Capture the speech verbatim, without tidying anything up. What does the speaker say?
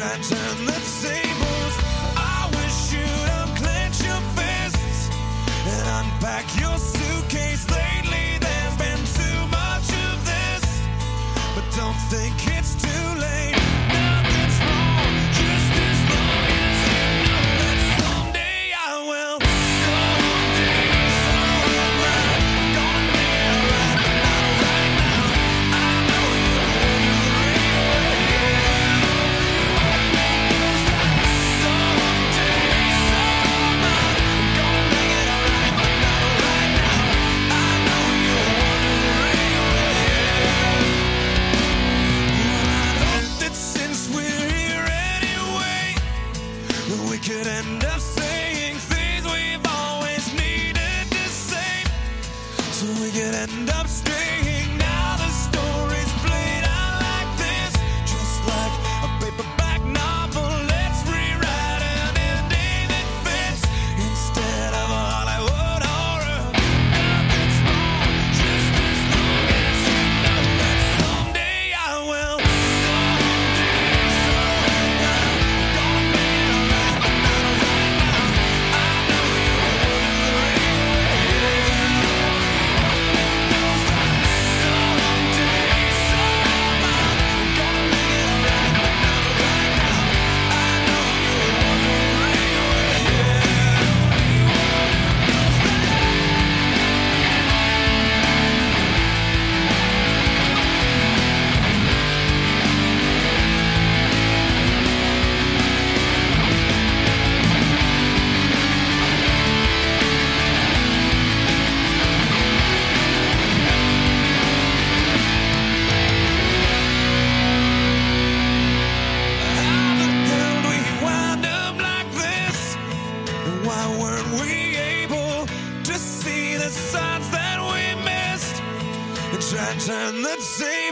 try and turn the tables. I wish you'd unclench your fists and unpack your suitcase. Lately there's been too much of this, but don't think it's too late. Nothing's wrong, just as long as you know that someday I will. Someday, somewhere, I'm gonna make it right, but not right now. I know you hold the ring away. Someday, somehow, I'm gonna make it right, but not right now. I know you hold the ring away. I hope that since we're here anyway, that we could end up saying things we've always needed to say, so we could end up straying. Now the story's played out like this, just like a paperback novel. Let's rewrite an ending that fits instead of a Hollywood horror. Nothing's wrong, just as long as you know that someday I will. Someday, somewhere, I'm gonna make it right, but not right now. I know you hold the ring away. Someday, somehow, I'm gonna make it right, but not right now. I know you hold the ring How the hell do we wind up like this? And why weren't we able to see the signs that we missed and try and turn the tables?